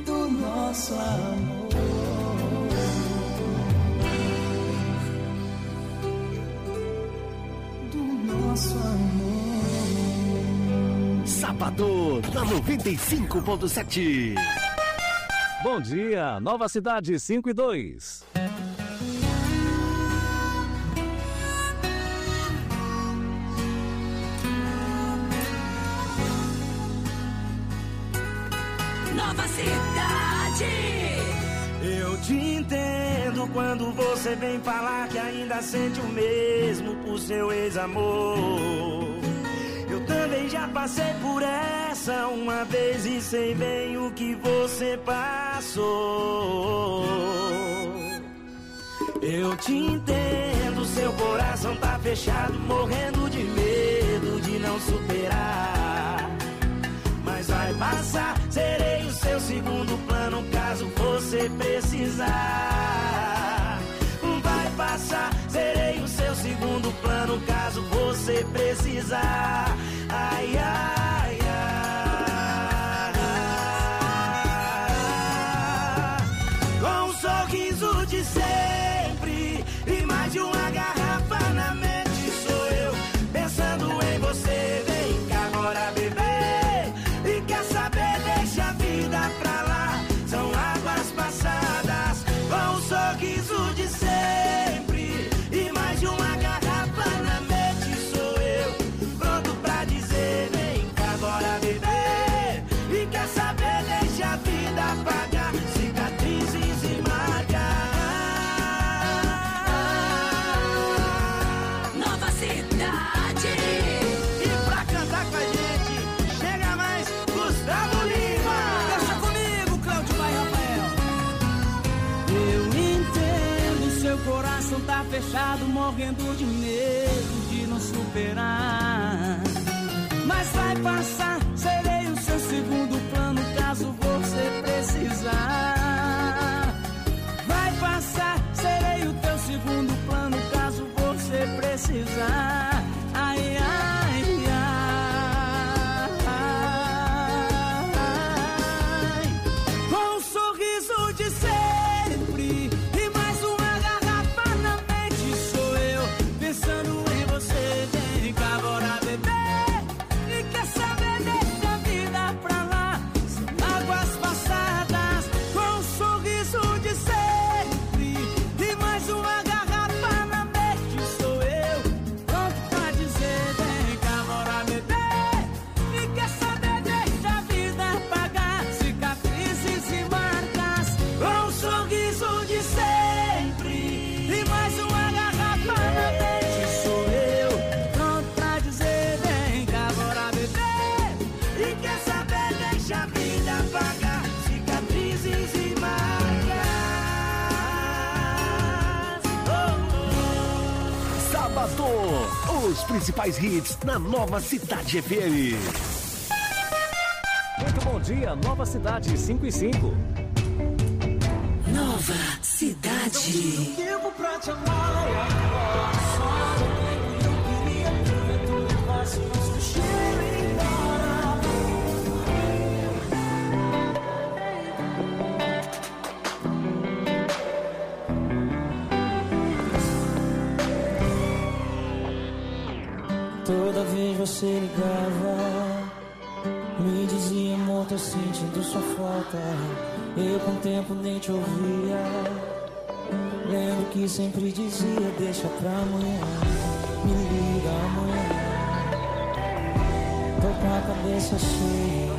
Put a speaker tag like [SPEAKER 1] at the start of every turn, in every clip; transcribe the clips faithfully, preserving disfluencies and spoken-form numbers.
[SPEAKER 1] do nosso amor. Do nosso amor.
[SPEAKER 2] Sábado, na noventa e cinco ponto sete.
[SPEAKER 3] Bom dia, Nova Cidade cinco e dois.
[SPEAKER 4] Nova Cidade.
[SPEAKER 5] Eu te entendo quando você vem falar que ainda sente o mesmo por seu ex-amor. Eu também já passei por essa uma vez e sei bem o que você passou. Eu te entendo, seu coração tá fechado, morrendo de medo de não superar. Mas vai passar, serei o seu segundo plano caso você precisar. Vai passar, serei o seu segundo plano caso você precisar. Ai, ai, ai. Com um sorriso de sempre e mais de uma garrafa na mente sou eu pensando em você. Vem cá agora, bebê, e quer saber, deixa a vida pra lá. São águas passadas. Com um sorriso de sempre e mais de uma garrafa na mente sou eu pronto pra dizer: vem cá agora, bebê, e quer saber, deixa a vida apagar cicatrizes e marcas.
[SPEAKER 4] Nova Cidade.
[SPEAKER 5] E pra cantar com a gente, chega mais Gustavo Lima.
[SPEAKER 1] Deixa comigo, Cláudio Pai Rafael. Eu entendo, seu coração tá fechado, morrendo de medo de não superar. Mas vai passar, serei o seu segundo plano caso você precisar. Vai passar, serei o teu segundo plano caso você precisar. Ai, ai, ai. Com um sorriso de sempre e mais uma garrafa na mente sou eu pensando em você. Vem cá agora, bebê, e quer saber, deixa a vida pra lá. São águas passadas. Com um sorriso de sempre e mais uma garrafa na mente sou eu pronto pra dizer: vem cá agora, bebê, e quer saber, deixa a vida apagar cicatrizes e marcas. Com um sorriso de sempre e mais uma garrafa na mente sou eu pronto pra dizer: vem cá agora, bebê,
[SPEAKER 5] E quer saber, deixa a vida apagar cicatrizes e marcas. Oh, oh.
[SPEAKER 2] Sábado, os principais hits na Nova Cidade F M.
[SPEAKER 3] Muito bom dia, Nova Cidade cinco e cinco.
[SPEAKER 4] Nova Cidade.
[SPEAKER 1] tempo pra te amar e agora só não tenho. Eu queria que o vento levasse nosso cheiro embora. Toda vez você ligava, me dizia: amor, tô sentindo sua falta. Eu com o tempo nem te ouvia. Lembro que sempre dizia: deixa pra amanhã, me liga amanhã. Tô com a cabeça cheia.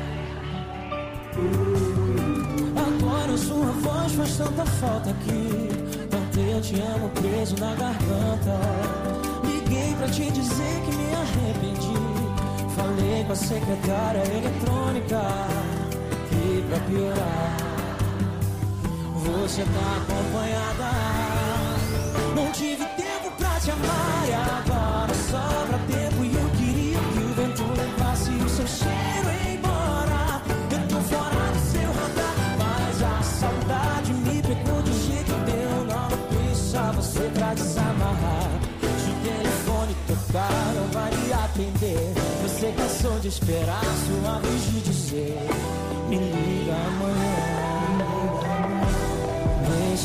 [SPEAKER 1] Agora sua voz faz tanta falta aqui. Cantei eu te amo preso na garganta. Liguei pra te dizer que me arrependi. Falei com a secretária eletrônica. E pra piorar, você tá acompanhada. Não tive tempo pra te amar e agora sobra tempo. E eu queria que o vento levasse o seu cheiro embora. Eu tô fora do seu radar, mas a saudade me pegou de jeito que eu não pensava você pra desamarrar. Se o telefone tocar, não vai me atender. Você cansou de esperar sua vez de dizer: me liga amanhã.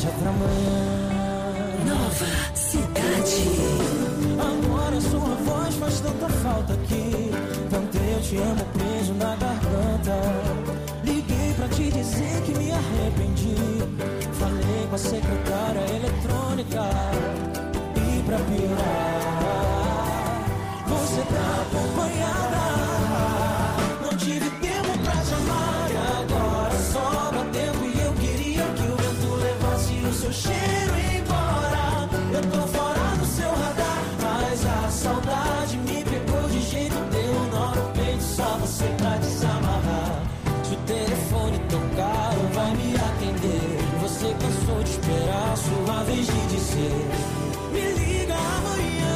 [SPEAKER 1] deixa pra amanhã.
[SPEAKER 4] Nova Cidade.
[SPEAKER 1] Agora sua voz faz tanta falta aqui. Tanto eu te amo preso na garganta. Liguei pra te dizer que me arrependi. Falei com a secretária eletrônica. E pra piorar, você tá acompanhada. Não tive tempo pra te amar e agora sobra tempo. E eu queria que o vento levasse o seu cheiro embora. Eu tô fora do seu radar, mas a saudade me pegou de jeito. Deu um nó no peito, só você pra desamarrar. Se o telefone tocar, não vai me atender. Você cansou de esperar sua vez de dizer: me liga amanhã,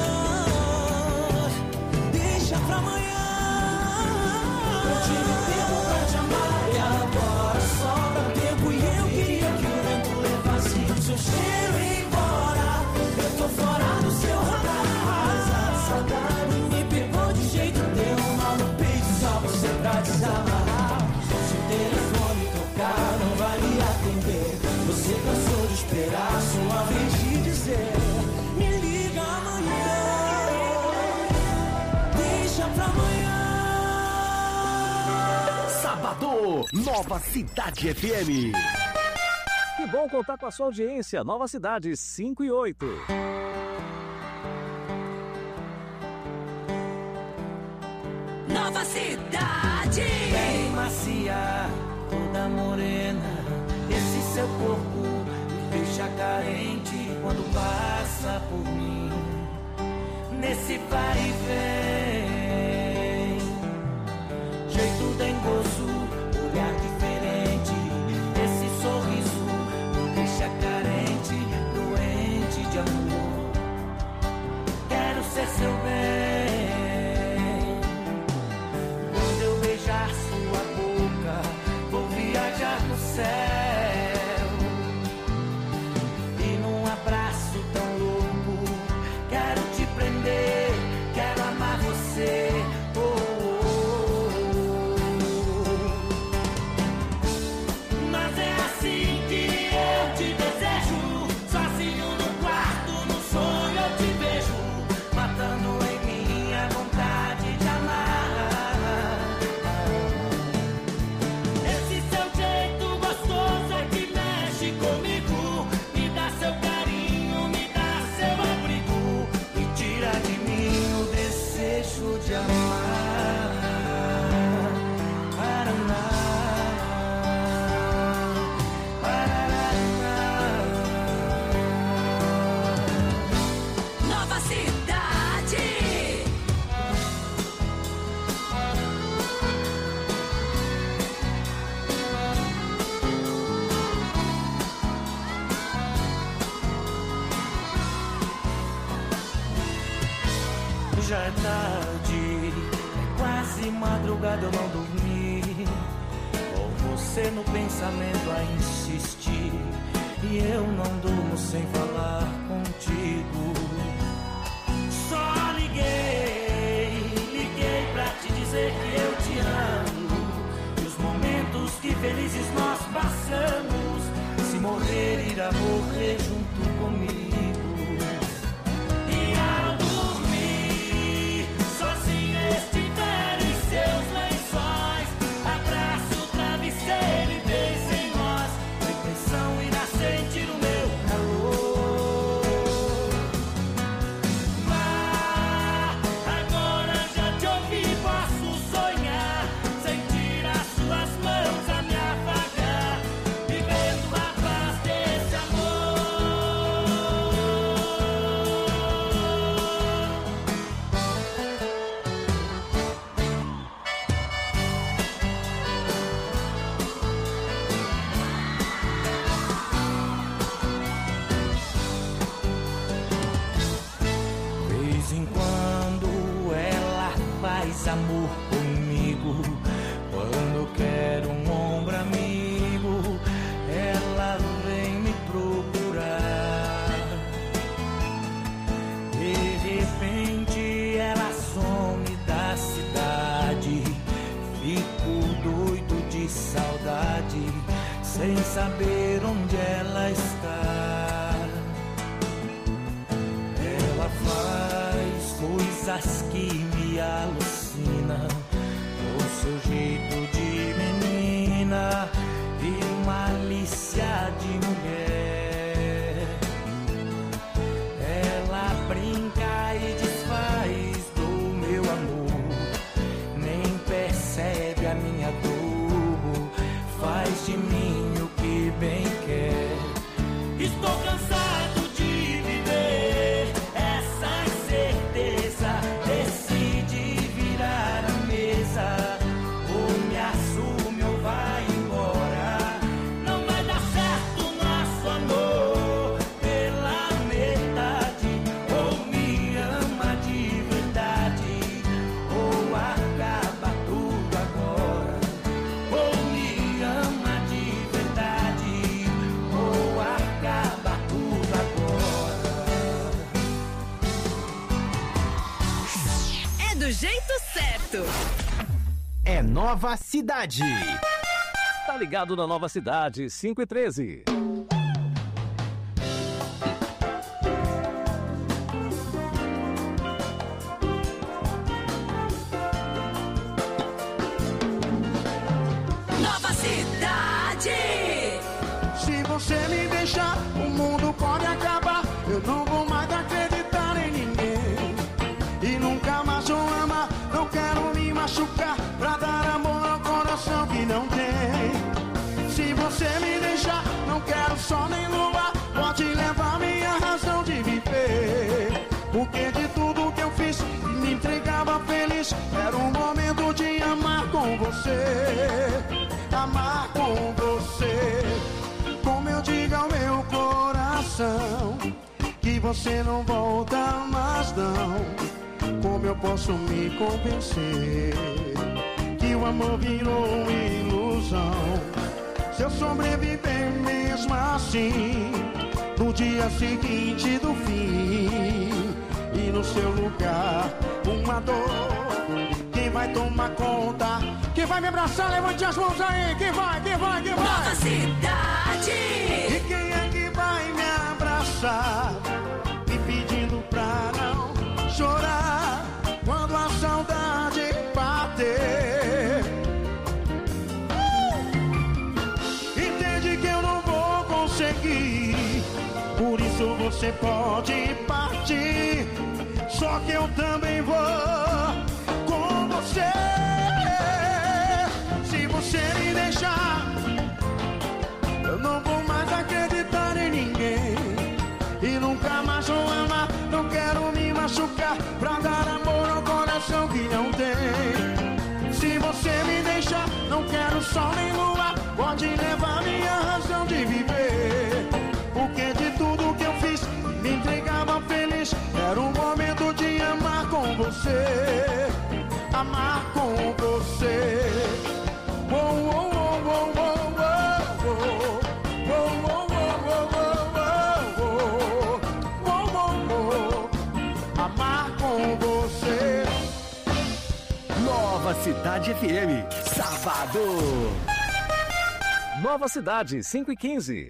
[SPEAKER 1] deixa pra amanhã. Eu tive tempo pra te amar e agora sobra tempo. E eu queria que o vento levasse o seu cheiro embora. Eu tô fora do seu radar, mas a saudade me pegou de jeito. Deu um nó no peito, só você pra desamarrar. Se o telefone tocar, não vai me atender. Você cansou de esperar sua vez de dizer: me liga amanhã, deixa pra amanhã.
[SPEAKER 2] Sábado, Nova Cidade F M.
[SPEAKER 3] Que bom contar com a sua audiência. Nova Cidade cinco e oito.
[SPEAKER 4] Nova Cidade.
[SPEAKER 5] Bem macia, toda morena. Esse seu corpo me deixa carente quando passa por mim. Nesse vai e vem, jeito dengoso, olhar diferente. Esse sorriso me deixa carente, doente de amor. Quero ser seu bem. Quando eu beijar sua boca, vou viajar no céu. E num abraço tão louco, quero te prender, quero amar você. Oh, oh, oh. Mas é assim que eu te desejo, sozinho no quarto, no sonho eu te vejo, matando em mim a vontade de amar. Esse seu jeito gostoso é que mexe comigo. Me dá seu carinho, me dá seu abrigo e tira de mim o desejo de amar. Paraná, Paraná.
[SPEAKER 4] Nova Cidade.
[SPEAKER 5] Já é tarde, é quase madrugada, eu não dormi. Com você no pensamento a insistir, e eu não durmo sem falar contigo. Só liguei, liguei pra te dizer que eu te amo. E os momentos que felizes nós passamos, se morrer irá morrer junto comigo. E ao dormir, sozinho estiver em seus lençóis, abraço o travesseiro e beijo em nós. A impressão irá sentir o meu calor. Mas agora já te ouvi, posso sonhar, sentir as suas mãos a me afagar, vivendo a paz desse vez em quando ela faz amor comigo. Quando quero um ombro amigo, ela vem me procurar. De repente ela some da cidade. Fico doido de saudade. sem saber onde ela está. Ela faz coisas que me alucinam, o seu jeito de menina e malícia de mulher. Ela brinca e desfaz do meu amor, nem percebe a minha dor, faz de mim o que bem quer. Estou cansado de viver essa incerteza, decide virar a mesa, ou me assume ou vai embora. Não vai dar certo nosso amor pela metade, ou me ama de verdade, ou acaba tudo agora. Ou me ama de verdade, ou acaba tudo agora.
[SPEAKER 4] É do jeito certo.
[SPEAKER 6] É Nova Cidade.
[SPEAKER 3] Tá ligado na Nova Cidade, cinco e treze.
[SPEAKER 4] Nova Cidade.
[SPEAKER 5] Se você me deixar, o mundo pode acabar. Eu não vou mais acreditar em ninguém e nunca mais vou amar. Não quero me machucar pra dar amor ao coração que não tem. Se você me deixar, não quero sol nem lua, pode levar minha razão de viver. Porque de tudo que eu fiz, me entregava feliz. Era o momento de amar com você, amar com você. Como eu digo ao meu coração, que você não volta mais não. Como eu posso me convencer que o amor virou ilusão? Se eu sobreviver mesmo assim, no dia seguinte do fim, e no seu lugar uma dor, quem vai tomar conta? Quem vai me abraçar? Levante as mãos aí. Quem vai? Quem vai? Quem vai?
[SPEAKER 4] Nova Cidade.
[SPEAKER 5] E quem é que vai me abraçar, me pedindo pra não chorar quando a saudade bater? Entende que eu não vou conseguir, por isso você pode partir. Só que eu também vou com você. Se você me deixar, eu não vou mais acreditar em ninguém e nunca mais vou amar. Não quero me machucar pra dar amor ao coração que não tem. Se você me deixar, não quero sol nem lua, pode levar minha razão de viver. Porque de tudo que eu fiz, me entregava feliz. Era o momento de amar com você, amar com você. Oh, oh, oh, oh, oh, oh, oh. Oh, oh, oh, oh, oh, oh, oh, oh. Amar com você.
[SPEAKER 2] Nova Cidade F M, sábado.
[SPEAKER 3] Nova Cidade, cinco e quinze.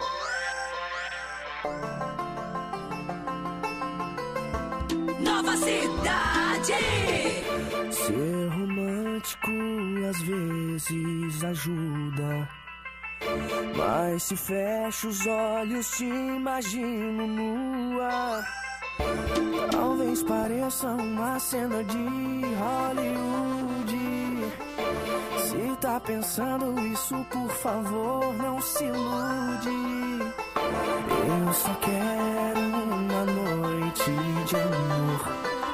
[SPEAKER 4] Nova Cidade.
[SPEAKER 1] Ser romântico às vezes ajuda, mas se fecho os olhos te imagino nua. Talvez pareça uma cena de Hollywood. Se tá pensando isso, por favor, não se ilude. Eu só quero uma noite de amor,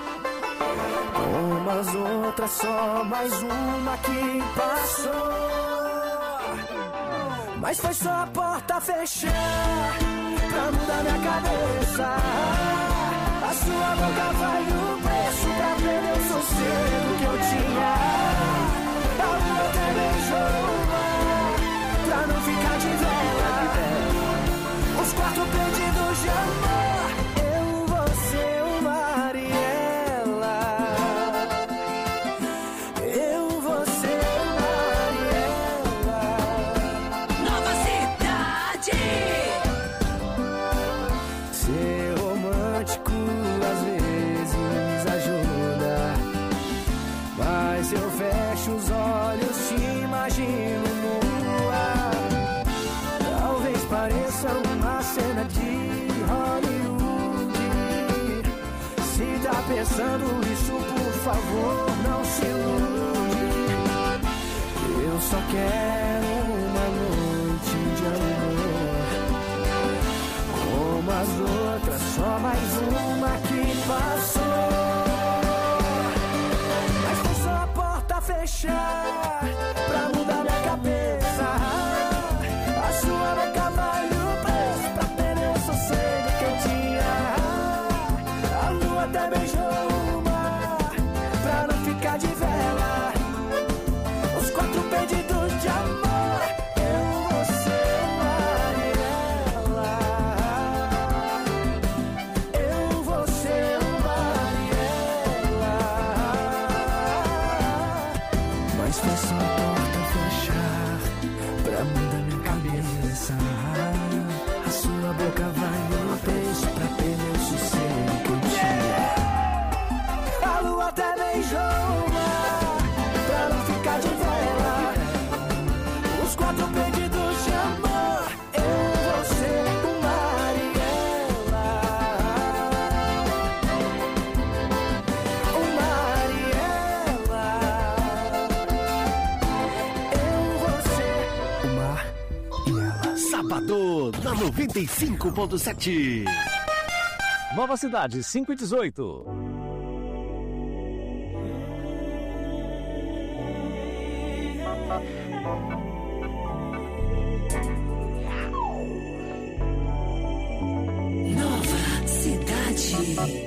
[SPEAKER 1] como as outras, só mais uma que passou. Mas foi só a porta fechar pra mudar minha cabeça. A sua boca vale o preço pra perder o sossego que eu tinha. A lua até beijou o mar pra não ficar de vela. Os quatro perdidos de amor, eu, você, o mar e ela. Eu, você, o mar e ela.
[SPEAKER 4] Nova Cidade.
[SPEAKER 5] pareça uma cena de Hollywood. Se tá pensando isso, por favor, não se ilude. Eu só quero uma noite de amor, como as outras, só mais uma que passou. Mas foi só a porta fechar pra mudar minha cabeça. A sua boca vale o preço pra perder o sossego que eu tinha. A lua até beijou o mar pra não ficar de vela. Os quatro pedidos de amor, eu, você, Mariela. Eu, você, Mariela. Mas foi só a porta fechar pra mudar minha cabeça. A sua boca vale o preço pra perder o sossego que eu tinha. A lua até beijou o mar pra não ficar de vela. Os quatro pedidos de amor, eu, você, o Mariela. O Mariela. Eu, você, o mar e ela.
[SPEAKER 2] Sábado, na noventa e cinco ponto sete.
[SPEAKER 3] Nova Cidade, cinco e dezoito.
[SPEAKER 4] Nova Cidade.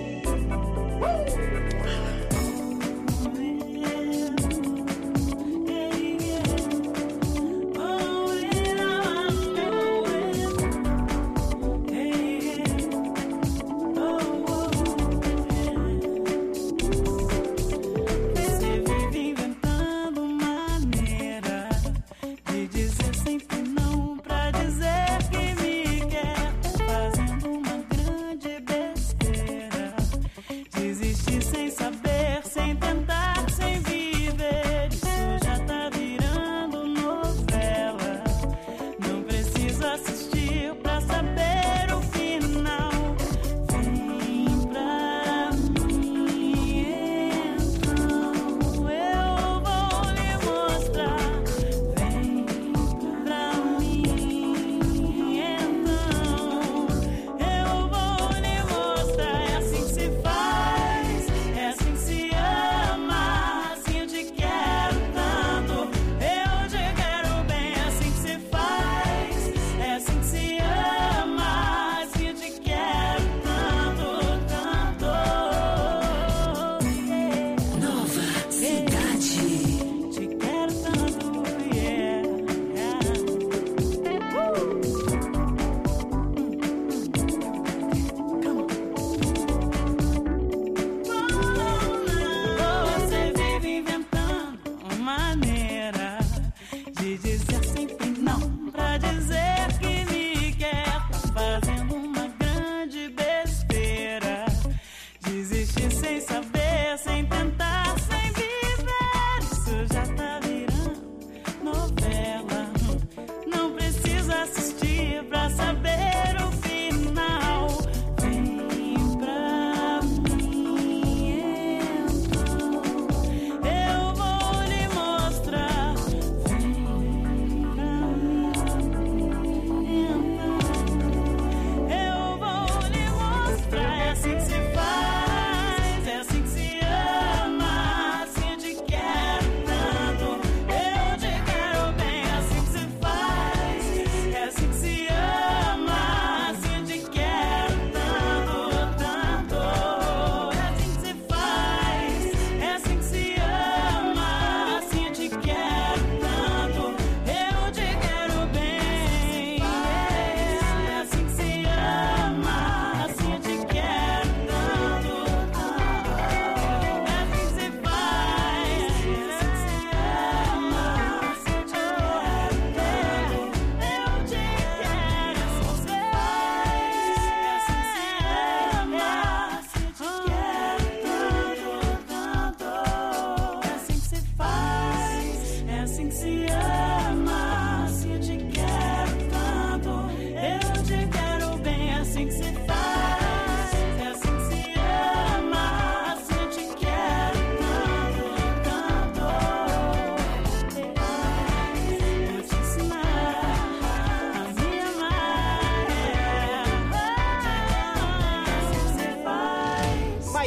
[SPEAKER 1] Você vive inventando maneira de dizer sempre não pra dizer que me quer, fazendo uma grande besteira.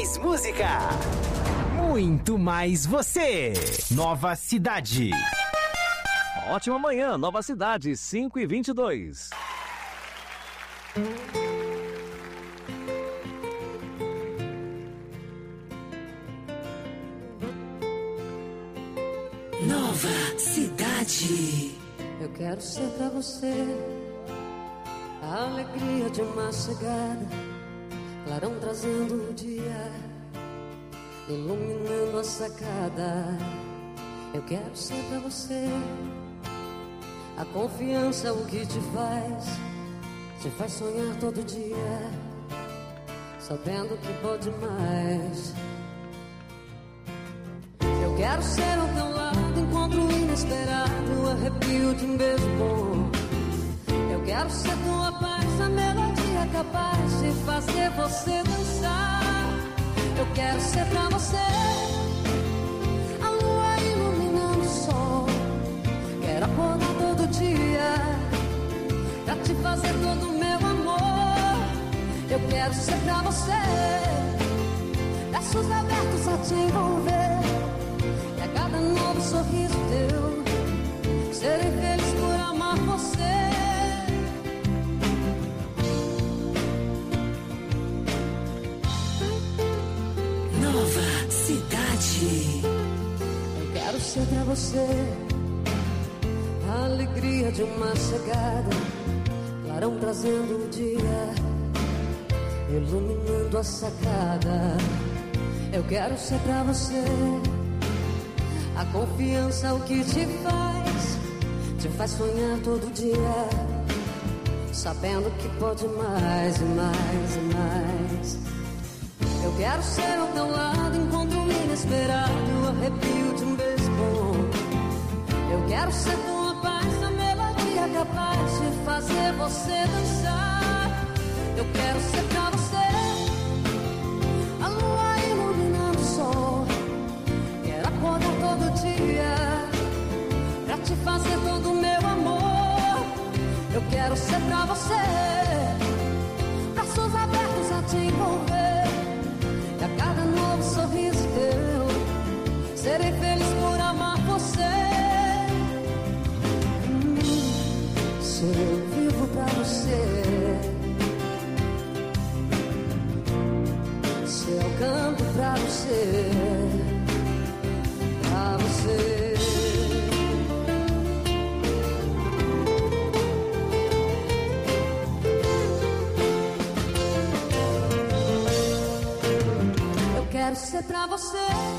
[SPEAKER 6] mais música. Muito mais você. Nova Cidade.
[SPEAKER 3] Ótima manhã, Nova Cidade, cinco e vinte e dois.
[SPEAKER 4] Nova Cidade.
[SPEAKER 7] Eu quero ser pra você a alegria de uma chegada, clarão trazendo o dia, iluminando a sacada. Eu quero ser pra você a confiança, o que te faz, te faz sonhar todo dia, sabendo que pode mais. Eu quero ser ao teu lado, encontro inesperado, arrepio de um beijo bom. Eu quero ser tua paz, a melodia capaz de fazer você dançar. Eu quero ser pra você a lua iluminando o sol. Quero acordar todo dia pra te fazer todo o meu amor. Eu quero ser pra você braços abertos a te envolver, e a cada novo sorriso teu serei feliz por amar você.
[SPEAKER 4] Nova Cidade.
[SPEAKER 7] Eu quero ser pra você a alegria de uma chegada, clarão trazendo o dia, iluminando a sacada. Eu quero ser pra você a confiança, o que te faz, te faz sonhar todo dia, sabendo que pode mais e mais e mais. Eu quero ser ao teu lado, encontro inesperado, arrepio de um beijo bom. Eu quero ser tua paz, a melodia capaz de fazer você dançar. Eu quero ser pra você a lua iluminando o sol. Quero acordar todo dia pra te fazer todo o meu amor. Eu quero ser pra você braços abertos a te envolver, e a cada novo sorriso teu serei feliz por amar você. Hum, se eu vivo pra você, se eu canto pra você, pra você. Eu quero ser pra você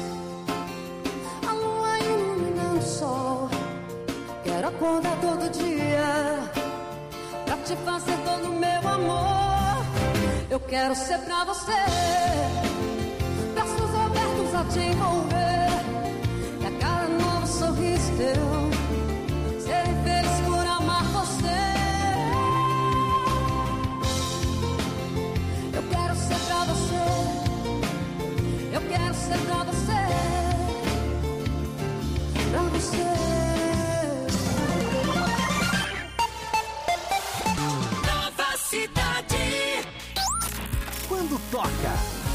[SPEAKER 7] a lua iluminando o sol. Quero acordar todo dia pra te fazer todo o meu amor. Eu quero ser pra você braços abertos a te envolver, e a cada novo sorriso teu serei feliz por amar você. Eu quero ser pra você, eu quero ser pra você, pra você.
[SPEAKER 4] Nova Cidade.
[SPEAKER 6] Quando toca,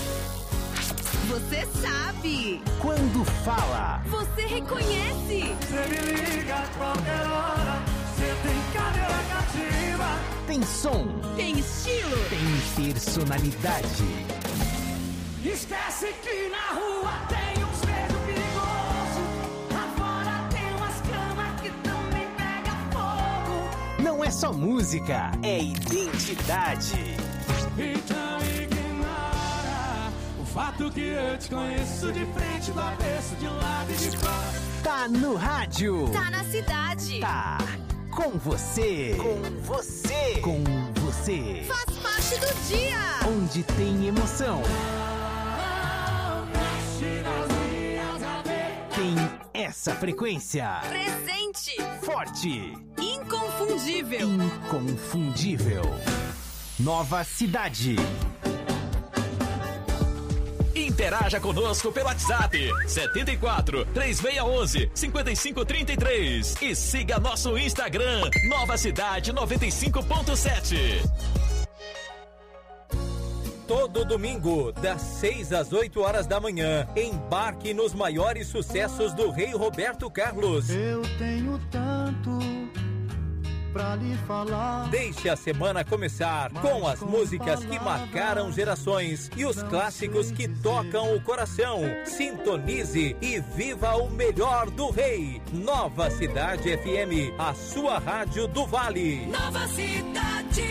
[SPEAKER 8] Você sabe.
[SPEAKER 6] quando fala,
[SPEAKER 8] Você reconhece.
[SPEAKER 5] Você me liga a qualquer hora, você tem cadeira cativa.
[SPEAKER 6] tem som,
[SPEAKER 8] Tem estilo.
[SPEAKER 6] tem personalidade.
[SPEAKER 5] Esquece que na rua tem uns beijos perigosos, lá fora tem umas camas que também pega fogo.
[SPEAKER 6] Não é só música, é identidade.
[SPEAKER 5] Então ignora o fato que eu te conheço de frente, do avesso, de lado e de fora.
[SPEAKER 6] Tá no rádio.
[SPEAKER 8] Tá na cidade.
[SPEAKER 6] Tá com você. Com você. Com você.
[SPEAKER 8] Faz parte do dia.
[SPEAKER 6] Onde tem emoção, tem essa frequência.
[SPEAKER 8] Presente.
[SPEAKER 6] Forte.
[SPEAKER 8] Inconfundível.
[SPEAKER 6] Inconfundível. Nova Cidade.
[SPEAKER 9] Interaja conosco pelo WhatsApp setenta e quatro, três seis um um, cinco cinco três três e siga nosso Instagram Nova Cidade noventa e cinco ponto sete.
[SPEAKER 10] Todo domingo, das seis às oito horas da manhã, embarque nos maiores sucessos do Rei Roberto Carlos.
[SPEAKER 11] Eu tenho tanto pra lhe falar.
[SPEAKER 10] Deixe a semana começar com as músicas que marcaram gerações e os clássicos que tocam o coração. Sintonize e viva o melhor do Rei. Nova Cidade F M, a sua rádio do Vale.
[SPEAKER 4] Nova Cidade.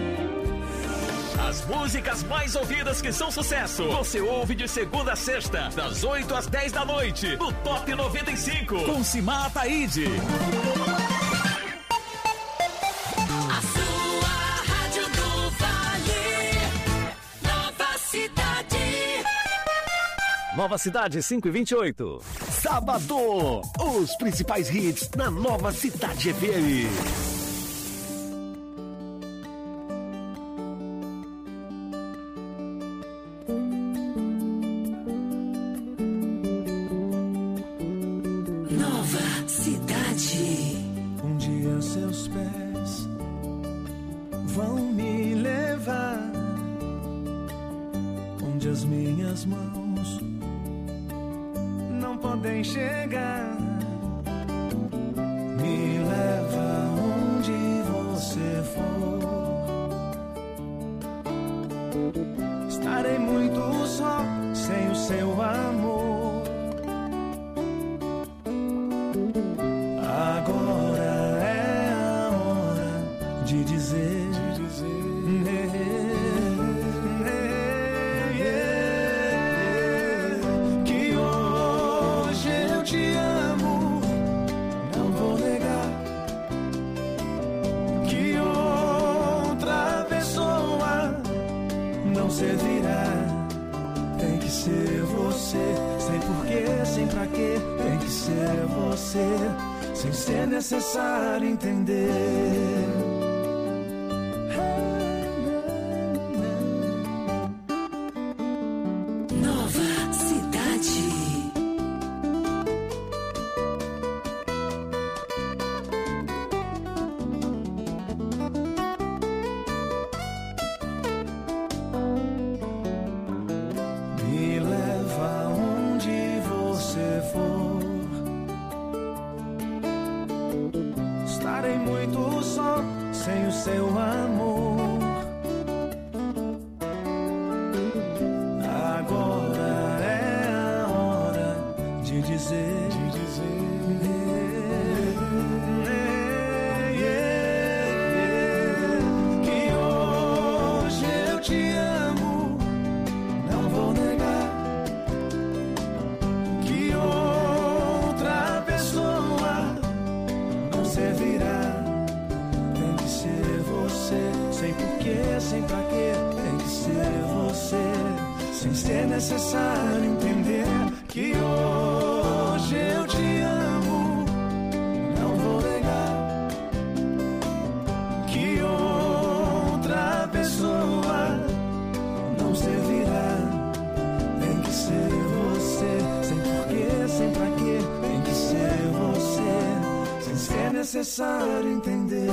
[SPEAKER 9] As músicas mais ouvidas que são sucesso, você ouve de segunda a sexta, das oito às dez da noite, no Top noventa e cinco, com Simar Ataíde.
[SPEAKER 4] A sua rádio do Vale. Nova Cidade.
[SPEAKER 3] Nova Cidade cinco e vinte e oito.
[SPEAKER 2] Sábado, os principais hits na Nova Cidade F M.
[SPEAKER 1] Um dia seus pés vão me levar onde as minhas mãos não podem chegar. Me leva onde você for. Estarei muito só sem o seu amor. Agora é a hora de dizer, de dizer yeah, yeah, que hoje eu te amo, não vou negar. Que outra pessoa não servirá. Tem que ser você, sem porquê, sem pra quê. Tem que ser você, sem ser necessário entender.
[SPEAKER 4] Nova Cidade.
[SPEAKER 1] Me leva onde você for. Estarei muito só sem o seu amor. Agora é a hora de dizer, de dizer yeah, yeah, que hoje eu te amo, não vou negar. Que outra pessoa não servirá. Tem que ser você, sem porquê, sem pra quê. Tem que ser você, sem ser necessário entender. Que hoje eu te amo, não vou negar. Que outra pessoa não servirá. Tem que ser você, sem porquê, sem pra quê. Tem que ser você, sem ser necessário entender.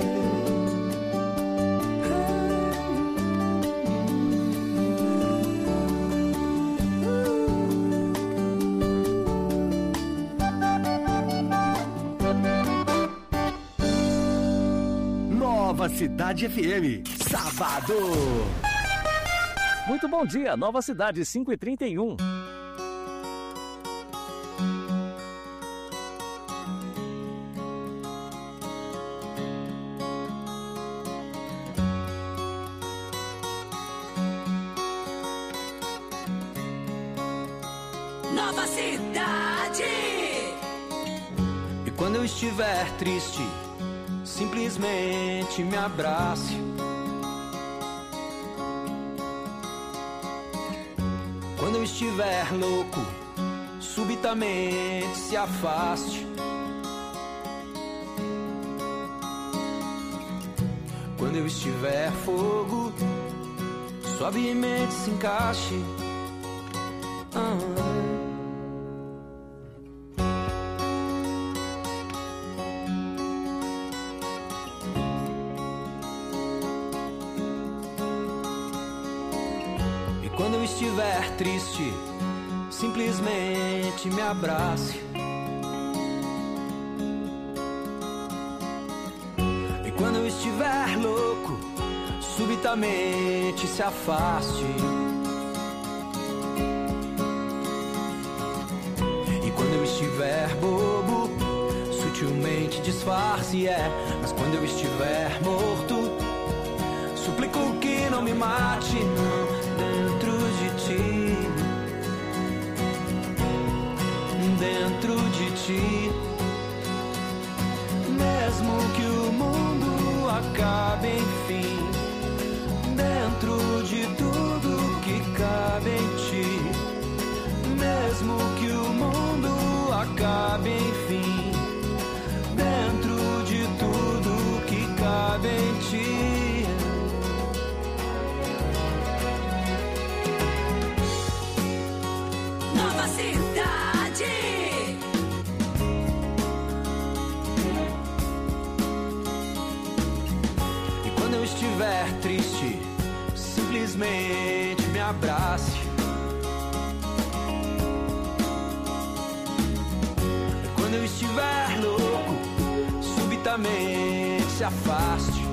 [SPEAKER 2] Nova Cidade F M, sábado.
[SPEAKER 3] Muito bom dia, Nova Cidade cinco e trinta e um.
[SPEAKER 4] Nova Cidade.
[SPEAKER 12] E quando eu estiver triste, simplesmente me abrace. Quando eu estiver louco, subitamente se afaste. Quando eu estiver fogo, suavemente se encaixe. Ah. eu estiver triste, simplesmente me abrace. E quando eu estiver louco, subitamente se afaste. E quando eu estiver bobo, sutilmente disfarce, é. Mas quando eu estiver morto, suplico que não me mate, não, dentro de ti, dentro de ti. Mesmo que o mundo acabe, enfim, dentro de tudo que cabe em ti. Mesmo que o mundo acabe, enfim, dentro de tudo que cabe em ti.
[SPEAKER 4] Nova Cidade.
[SPEAKER 12] E quando eu estiver triste, simplesmente me abrace. E quando eu estiver louco, subitamente se afaste.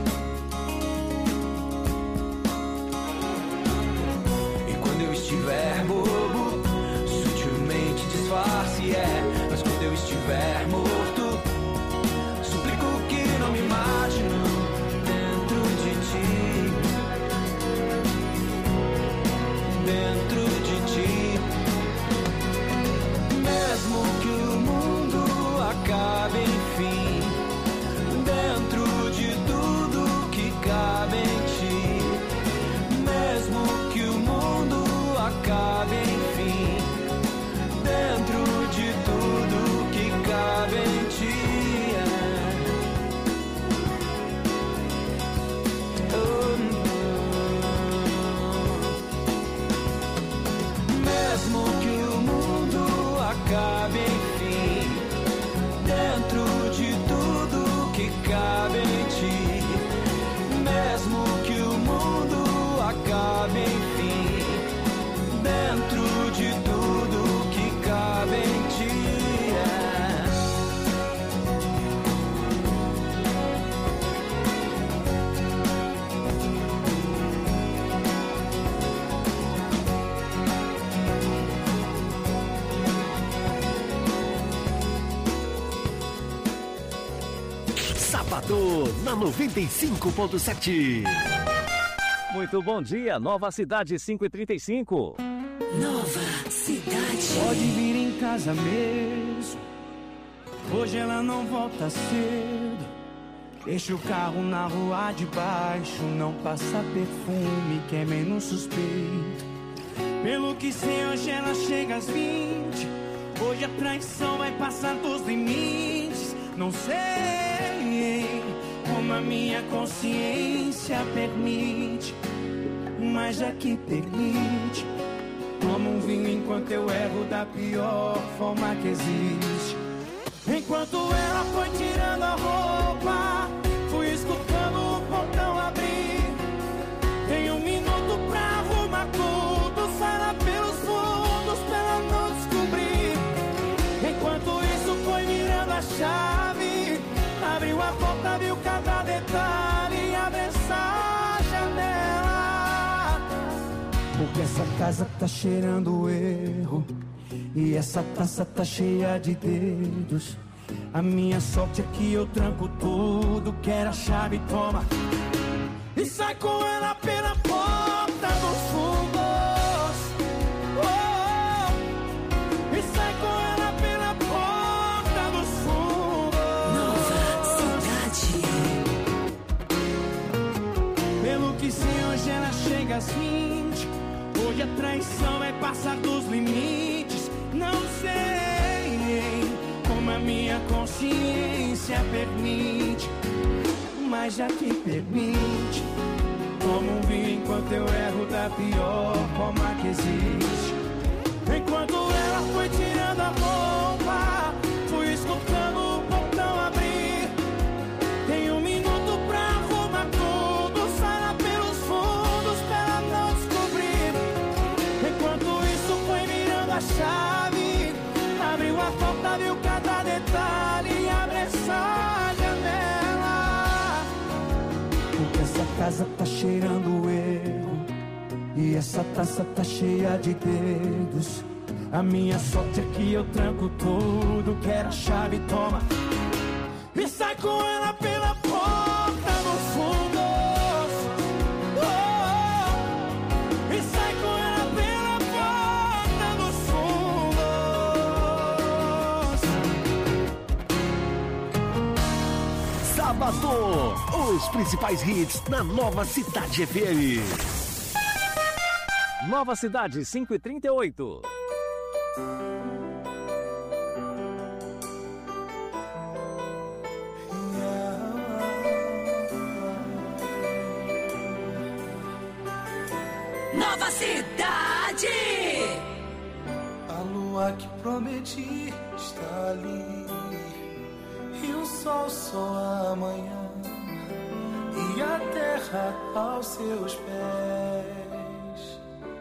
[SPEAKER 12] E quando eu estiver bobo, sutilmente disfarce, é. Mas quando eu estiver morto, suplico que não me mate, não, dentro de ti, dentro de ti. Mesmo que o mundo acabe, enfim, dentro de tudo que cabe em ti. Mesmo que o mundo acabe, enfim, dentro de tudo que cabe em ti. Oh, mesmo que o mundo acabe, enfim, dentro de tudo que cabe em ti. Mesmo que o mundo acabe, enfim, dentro de tudo que cabe em ti.
[SPEAKER 2] Sábado na noventa e cinco ponto sete.
[SPEAKER 3] Muito bom dia, Nova Cidade cinco e trinta e cinco.
[SPEAKER 4] Nova Cidade.
[SPEAKER 5] Pode vir em casa mesmo, hoje ela não volta cedo. Deixa o carro na rua de baixo, não passa perfume, que é menos suspeito. Pelo que sei, hoje ela chega às vinte. Hoje a traição vai passar dos limites. Não sei como a minha consciência permite, mas já que permite, toma um vinho enquanto eu erro da pior forma que existe. Enquanto ela foi tirando a roupa, fui escutando o portão abrir. Tem um minuto pra arrumar tudo, sai lá pelos fundos pra ela não descobrir. Enquanto isso foi virando a chave, abriu a porta, viu cada detalhe, abre essa janela. Porque essa casa tá cheirando erro, e essa taça tá cheia de dedos. A minha sorte é que eu tranco tudo, quero a chave, toma, e sai com ela pela porta dos fundos. Oh, oh. E sai com ela pela porta dos fundos.
[SPEAKER 4] Nova Cidade.
[SPEAKER 5] Pelo que sei, hoje ela chega às vinte. Hoje a traição vai passar dos limites. Não sei como a minha consciência permite, mas já que permite, toma um vinho enquanto eu erro da pior forma que existe. Enquanto ela foi tirando a roupa, fui escutando o portão abrir. Tem um minuto pra arrumar tudo, sai lá pelos fundos pra ela não descobrir.
[SPEAKER 1] Porque essa casa tá cheirando erro e essa taça tá cheia de dedos. A minha sorte é que eu tranco tudo, quero a chave, toma. E sai com ela pela porta no fundo. Oh, oh. E sai com ela pela porta no fundo.
[SPEAKER 2] Sábado, os principais hits na Nova Cidade F M.
[SPEAKER 3] Nova Cidade, cinco e trinta e oito.
[SPEAKER 4] Nova Cidade.
[SPEAKER 12] A lua que prometi está ali, e o sol só amanhã, e a terra aos seus pés.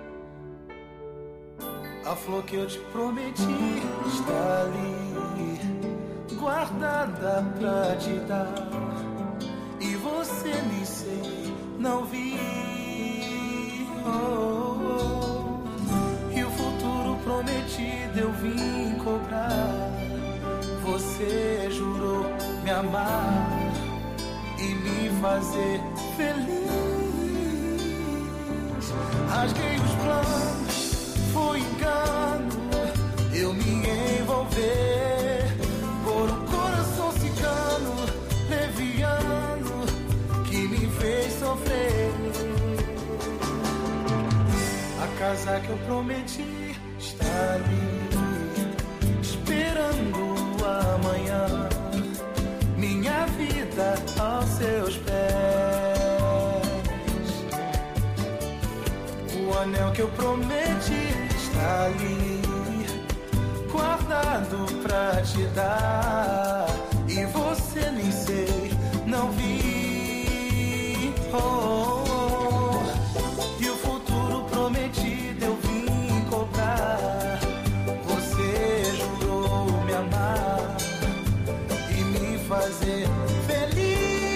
[SPEAKER 12] A flor que eu te prometi está ali, guardada pra te dar, e você nem sei, não vi. Oh, oh, oh. E o futuro prometido eu vim cobrar. Você jurou me amar e me fazer feliz. Rasguei os planos, foi engano, eu me envolver por um coração cigano, leviano, que me fez sofrer. A casa que eu prometi está ali, esperando amanhã, minha vida aos seus pés. O anel que eu prometi está ali, guardado pra te dar, e você nem sei, não vi. Oh, oh, oh. E o futuro prometido eu vim cobrar. Você jurou me amar e me fazer feliz.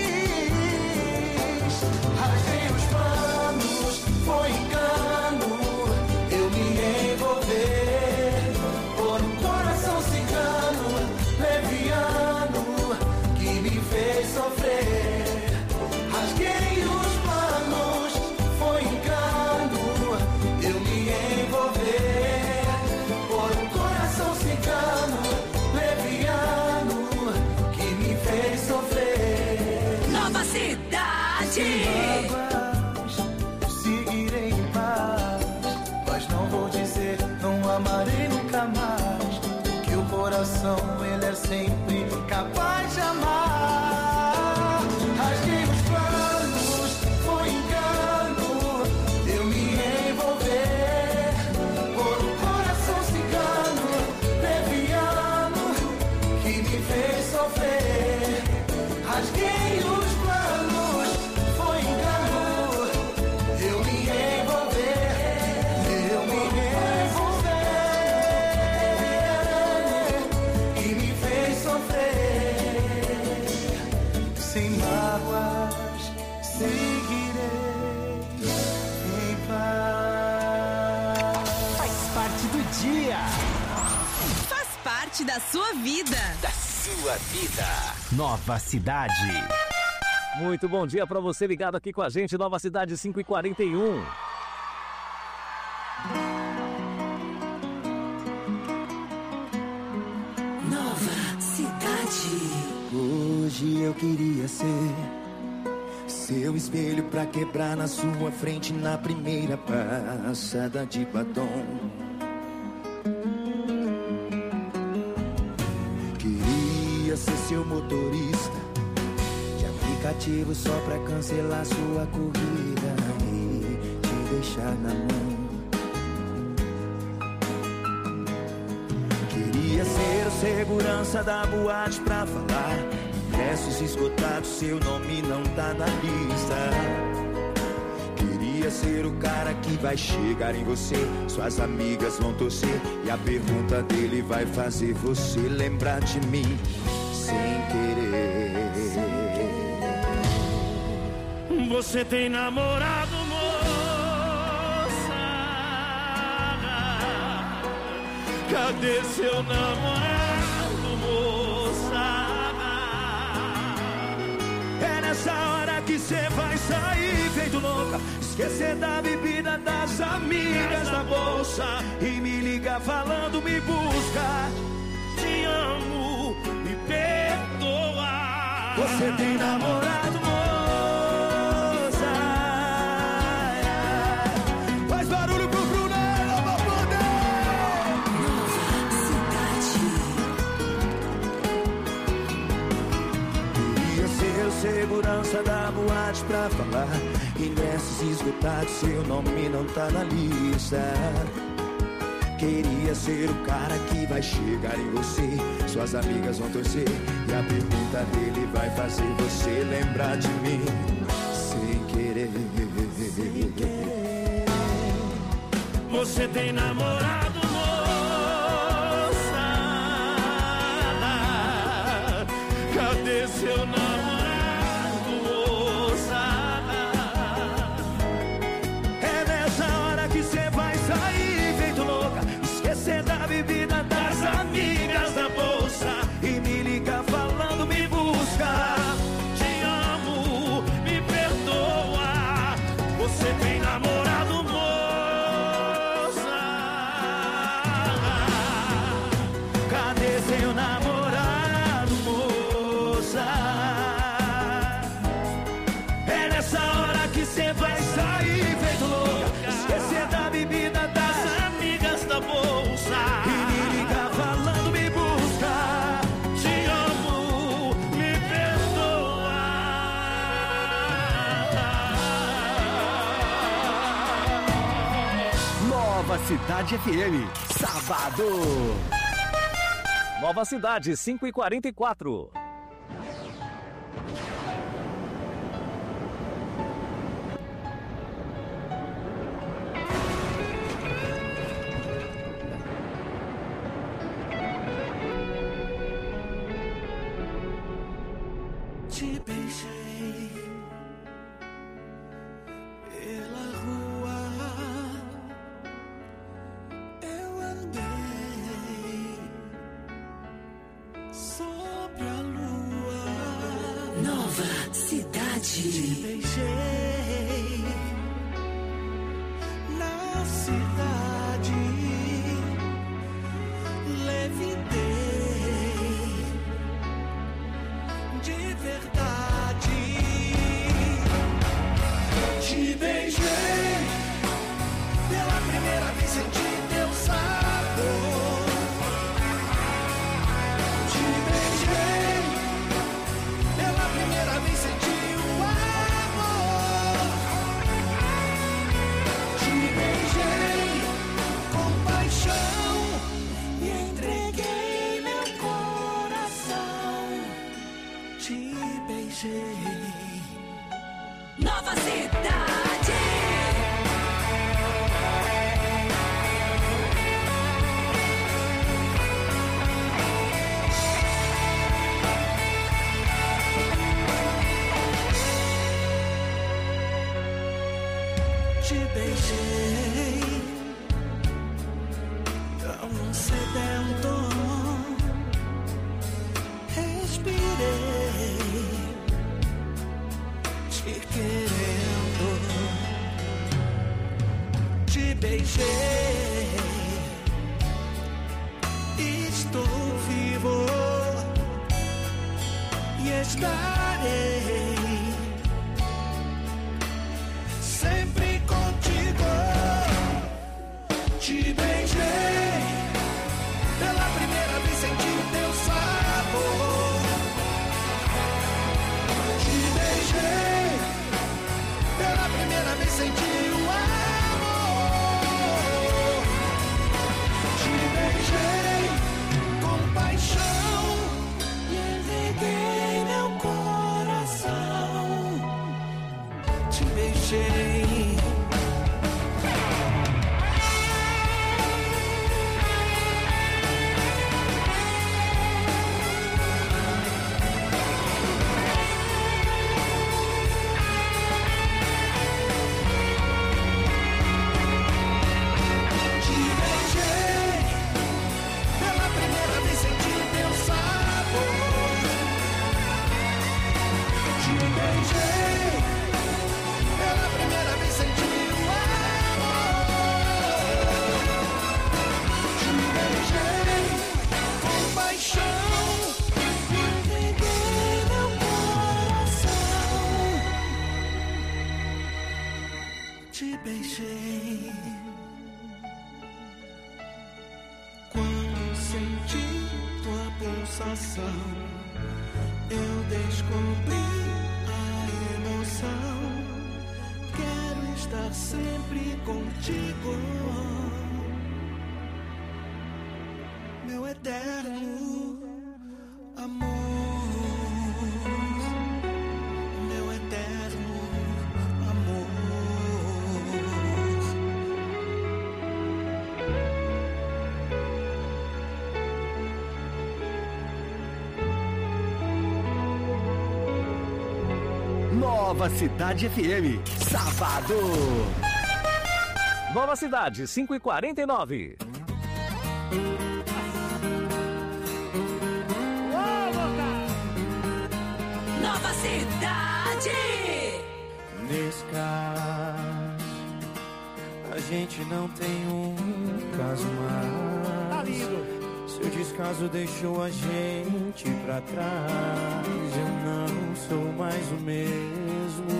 [SPEAKER 12] Rasguei os planos, foi engano, eu me envolver por um coração cigano, leviano, que me fez sofrer. Rasguei os planos, foi engano, eu me envolver por um coração cigano, leviano, que me fez sofrer.
[SPEAKER 4] Nova Cidade.
[SPEAKER 12] Mágoas, seguirei em paz, mas não vou dizer não amarei nunca mais, que o coração ele é sempre capaz de amar. Rasguei os planos, foi engano, eu me envolver por um coração cigano, leviano, que me fez sofrer. Rasguei os planos, foi engano, eu me envolver, eu me envolver, que me fez sofrer. Sem mágoas, seguirei em paz.
[SPEAKER 6] Faz parte do dia.
[SPEAKER 8] Faz parte da sua vida.
[SPEAKER 6] Da sua vida. Nova Cidade.
[SPEAKER 3] Muito bom dia para você ligado aqui com a gente, Nova Cidade, cinco e quarenta e um.
[SPEAKER 4] Nova Cidade.
[SPEAKER 1] Hoje eu queria ser seu espelho pra quebrar na sua frente na primeira passada de batom. Queria ser seu motorista de aplicativo só pra cancelar sua corrida e te deixar na mão. Queria ser o segurança da boate pra falar ingressos esgotados, seu nome não tá na lista. Queria ser o cara que vai chegar em você, suas amigas vão torcer e a pergunta dele vai fazer você lembrar de mim sem querer.
[SPEAKER 5] Você tem namorado, moça? Cadê seu namorado, moça? É nessa hora que cê vai sair feito louca, esquecer da bebida, das amigas, da bolsa, e me liga falando me busca. Te amo, me perdoa. Você tem namorado, moça? Faz barulho pro Brunello, pra poder.
[SPEAKER 4] Nova Cidade.
[SPEAKER 5] Queria ser o segurança da boate pra falar ingressos esgotados, seu nome não tá na lista. Queria ser o cara que vai chegar em você, suas amigas vão torcer, e a pergunta dele vai fazer você lembrar de mim sem querer. Sem querer. Você tem namorado, moça? Cadê seu namorado, moça? É nessa hora que cê vai sair feito louca, esquecer da bebida, das amigas, da bolsa, e me liga falando me busca. Te amo, me perdoa. Você tem namorado, moça? Cadê seu namorado, moça? É nessa hora que cê vai sair feito louca, esquecer da bebida, das amigas, da bolsa, e me liga falando me busca. Te amo, me perdoa.
[SPEAKER 2] Nova Cidade F M, sábado.
[SPEAKER 3] Nova Cidade, cinco e quarenta e quatro.
[SPEAKER 5] Te beijei pela rua, eu andei sobre a lua.
[SPEAKER 4] Nova Cidade.
[SPEAKER 5] Te beijei na cidade, levitei de verdade. Te beijei pela primeira vez, senti teu sabor. Te beijei pela primeira vez, senti o amor. Te beijei com paixão e entreguei meu coração. Te beijei.
[SPEAKER 4] Nova Cidade.
[SPEAKER 5] Te beijei tão sedento, respirei te querendo. Te beijei, estou vivo e estarei sempre contigo. Te beijei pela primeira vez, senti teu sabor. Te beijei pela primeira vez, senti o amor. Te beijei com paixão e entreguei meu coração. Te beijei. te beijei, quando senti tua pulsação, eu descobri a emoção. Quero estar sempre contigo, meu eterno amor.
[SPEAKER 2] Nova Cidade F M, sábado.
[SPEAKER 3] Nova Cidade, cinco e quarenta e nove.
[SPEAKER 4] Nova Cidade.
[SPEAKER 12] Nesse caso, a gente não tem um caso mais.
[SPEAKER 13] Tá lindo.
[SPEAKER 12] Seu descaso deixou a gente pra trás. Eu não sou mais o mesmo.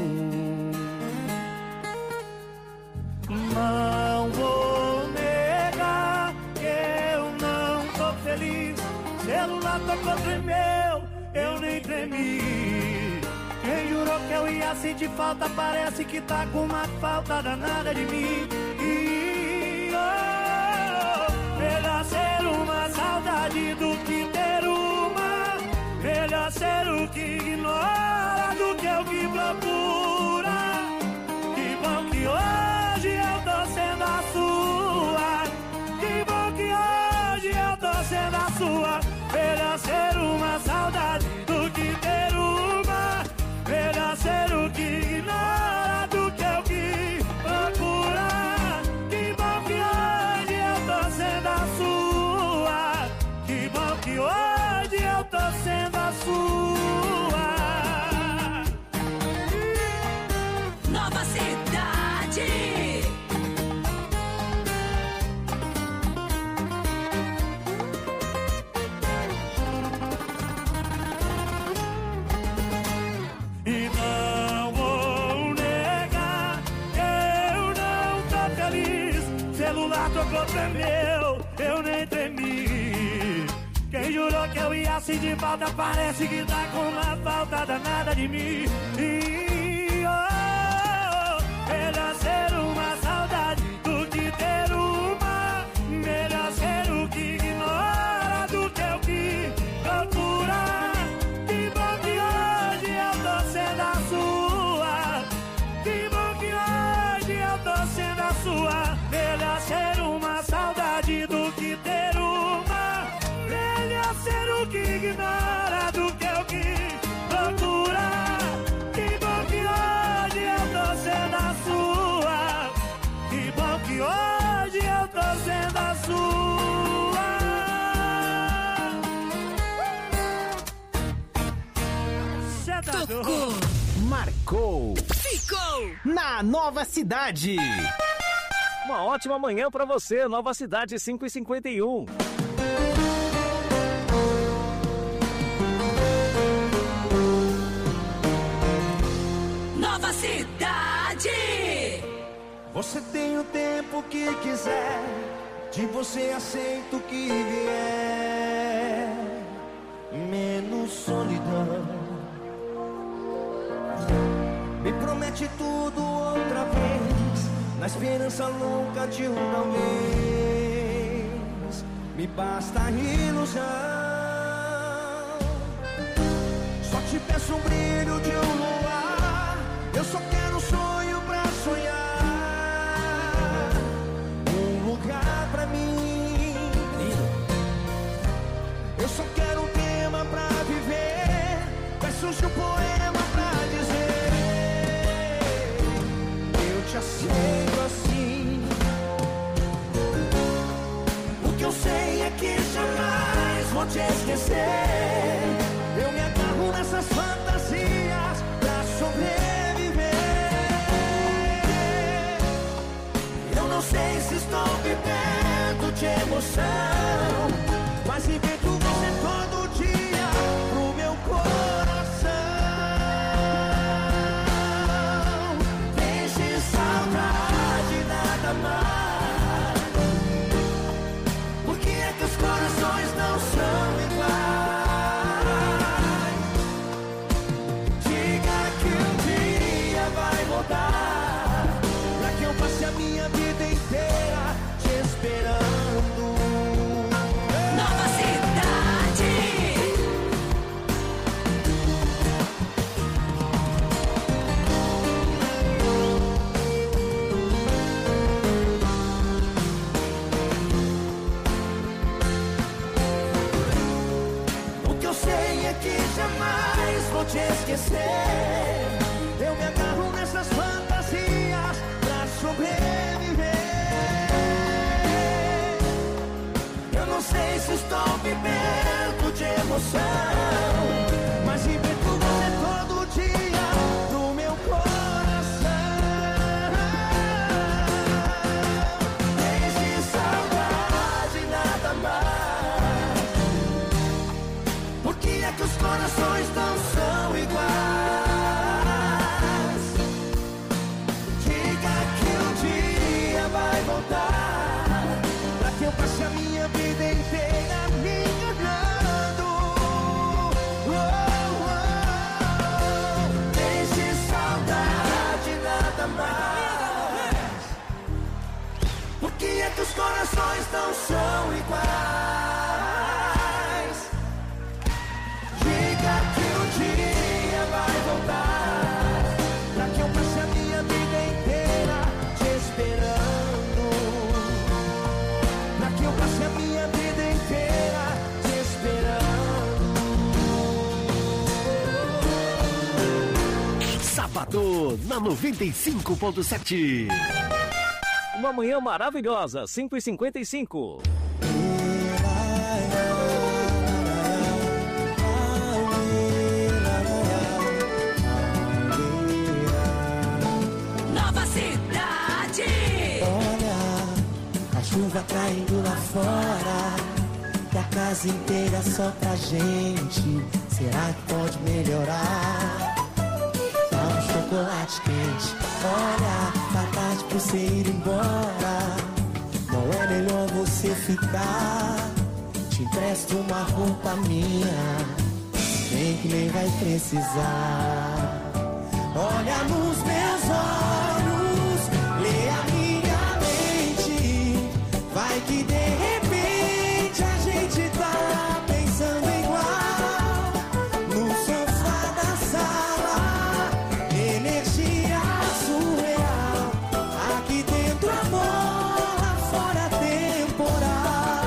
[SPEAKER 13] Não vou negar que eu não tô feliz. Celular tocou, tremeu, eu nem tremi. Quem jurou que eu ia sentir falta, parece que tá com uma falta danada de mim. E, oh, melhor ser uma saudade do que ter uma. Melhor ser o que ignora do que o que procura. Que bom que hoje eu tô sendo a sua. Que bom que hoje eu tô sendo a sua. Melhor ser uma saudade do que ter uma. Melhor ser o que ignora do que o que procura. Que bom que hoje eu tô sendo a sua. Que bom que hoje eu tô sendo a sua.
[SPEAKER 4] Nova Cidade.
[SPEAKER 13] E não vou negar, eu não tô feliz. Celular tocou, tremeu, eu nem tremi. Quem jurou que eu ia sentir falta, parece que tá com uma falta danada de mim. E, oh, melhor ser uma saudade do que ter uma. Melhor ser o que ignora do que o que procura. Que bom que hoje eu tô sendo a sua. Que bom que hoje eu tô sendo a sua. Melhor ser uma saudade do que ter uma. Melhor ser o que ignora do que o que procura. Que bom que hoje eu tô sendo a sua. Que bom que hoje eu tô sendo a sua. Cê tá doido?
[SPEAKER 6] Marcou.
[SPEAKER 4] Ficou.
[SPEAKER 6] Na Nova Cidade.
[SPEAKER 3] Uma ótima manhã pra você, Nova Cidade, cinco e cinquenta e um.
[SPEAKER 4] Nova Cidade.
[SPEAKER 12] Você tem o tempo que quiser, de você aceito o que vier, menos solidão. Me promete tudo outra vez, na esperança louca de um talvez. Me basta a ilusão. Só te peço um brilho de um luar. Eu só quero um sonho pra sonhar, um lugar pra mim. Eu só quero um tema pra viver, versos de um poema pra dizer: eu te aceito assim. O que eu sei é que jamais vou te esquecer. Eu me agarro nessas fantasias pra sobreviver. Eu não sei se estou vivendo de emoção, mas invento você todo dia pro meu coração. Deixe saudade
[SPEAKER 5] esquecer. Eu me agarro nessas fantasias pra sobreviver. Eu não sei se estou vivendo de emoção, mas invento você todo dia no meu coração. Desde saudade nada mais. Por que é que os corações não são iguais? Diga que um dia vai voltar, pra que eu passe a minha vida inteira me enganando. Oh, oh. Desde saudade nada mais. Por que é que os corações não são iguais? Diga que um dia vai voltar, pra que eu passe a minha vida inteira te esperando. Pra que eu passe a minha vida inteira te esperando.
[SPEAKER 2] Sábado na noventa e cinco ponto sete.
[SPEAKER 3] Uma manhã maravilhosa, cinco e cinquenta e cinco.
[SPEAKER 4] Nova Cidade.
[SPEAKER 5] Olha, a chuva caindo lá fora, e a casa inteira só pra gente. Será que pode melhorar? Dá um chocolate quente. Olha, tá tarde pra você ir embora. Não é melhor você ficar? Te empresto uma roupa minha, bem que nem vai precisar. Olha nos meus olhos, lê a minha mente. Vai que de repente a gente tá pensando igual. No sofá da sala, energia surreal. Aqui dentro amor, lá fora temporal.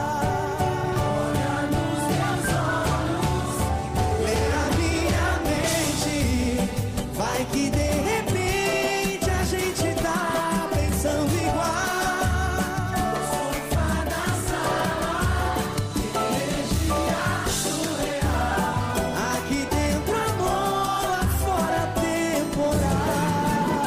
[SPEAKER 5] Olha nos meus olhos, lê a minha mente. Vai que de repente a gente tá pensando igual. No sofá da sala, energia surreal. Aqui dentro amor, lá fora temporal.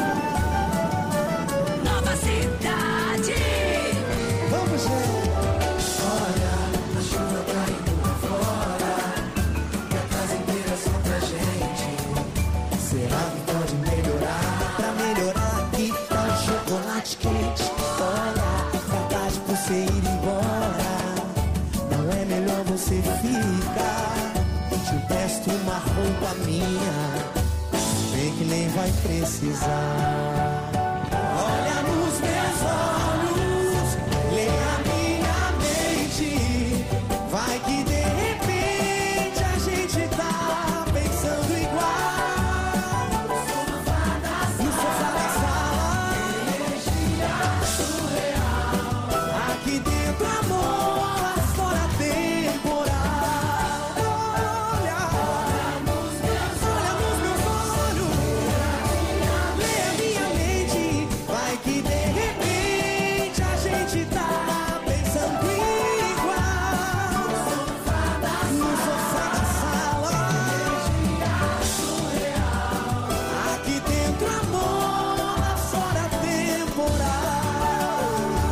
[SPEAKER 4] Nova Cidade.
[SPEAKER 5] Vamos, gente. Olha, a chuva caindo lá fora, e a casa inteira só pra gente. Será que pode melhorar? Pra melhorar aqui tá um chocolate quente. Olha, tá tarde pra você ir embora. Não é melhor você ficar? Te empresto uma roupa minha, bem que nem vai precisar. Olha nos meus olhos, lê a minha mente. Vai que de repente a gente tá pensando igual. No sofá da sala, energia surreal. Aqui dentro amor, lá fora temporal. Olha, olha nos meus olhos, lê a minha mente. Vai que de repente a gente tá pensando igual. No sofá da sala, energia surreal. Aqui dentro amor, lá fora temporal.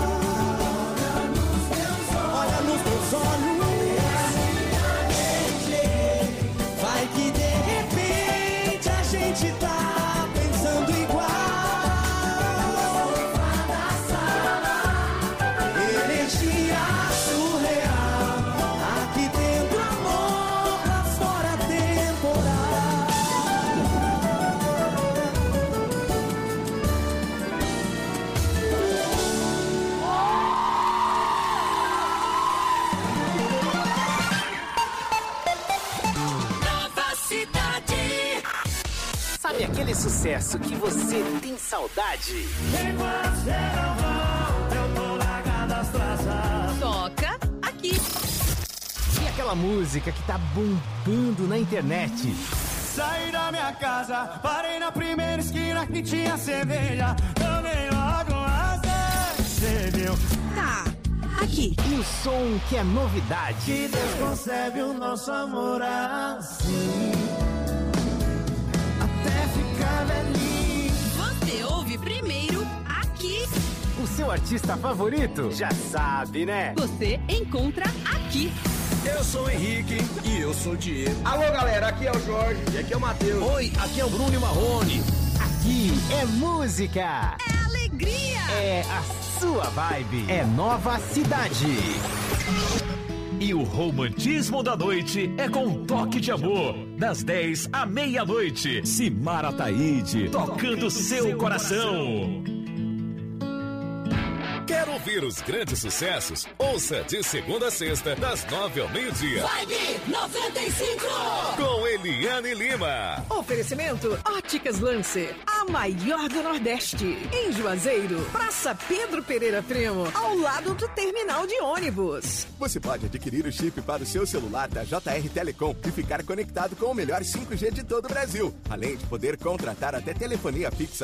[SPEAKER 5] Olha nos meus olhos, vai que de repente a gente tá pensando igual. Energia surreal. Aqui dentro amor, lá fora temporal.
[SPEAKER 4] Nova Cidade.
[SPEAKER 6] Sabe aquele sucesso que você tem saudade?
[SPEAKER 5] Enquanto você não volta, eu tô largado as traças.
[SPEAKER 8] Toca aqui.
[SPEAKER 6] E aquela música que tá bombando na internet?
[SPEAKER 11] Saí da minha casa, parei na primeira esquina que tinha cerveja. Tomei logo uma você viu?
[SPEAKER 8] Tá, aqui.
[SPEAKER 6] E o som que é novidade.
[SPEAKER 11] Que Deus concebe o nosso amor assim, até ficar velhinho.
[SPEAKER 8] Você ouve primeiro aqui.
[SPEAKER 6] O seu artista favorito? Já sabe, né?
[SPEAKER 8] Você encontra aqui.
[SPEAKER 2] Eu sou o Henrique e eu sou o Diego.
[SPEAKER 14] Alô, galera, aqui é o Jorge e aqui é o Matheus.
[SPEAKER 2] Oi, aqui é o Bruno e Marrone.
[SPEAKER 6] Aqui é música.
[SPEAKER 8] É alegria.
[SPEAKER 6] É a sua vibe. É Nova Cidade.
[SPEAKER 9] E o romantismo da noite é com um toque de amor. Das dez à meia-noite. Simara Taíde, tocando seu coração.
[SPEAKER 15] Quer ouvir os grandes sucessos? Ouça de segunda a sexta, das nove ao meio-dia.
[SPEAKER 4] Vibe noventa e cinco.
[SPEAKER 15] Com Eliane Lima.
[SPEAKER 16] Oferecimento Óticas Lancer, a maior do Nordeste. Em Juazeiro, Praça Pedro Pereira Tremo, ao lado do terminal de ônibus.
[SPEAKER 17] Você pode adquirir o chip para o seu celular da J R Telecom e ficar conectado com o melhor cinco G de todo o Brasil. Além de poder contratar até telefonia fixa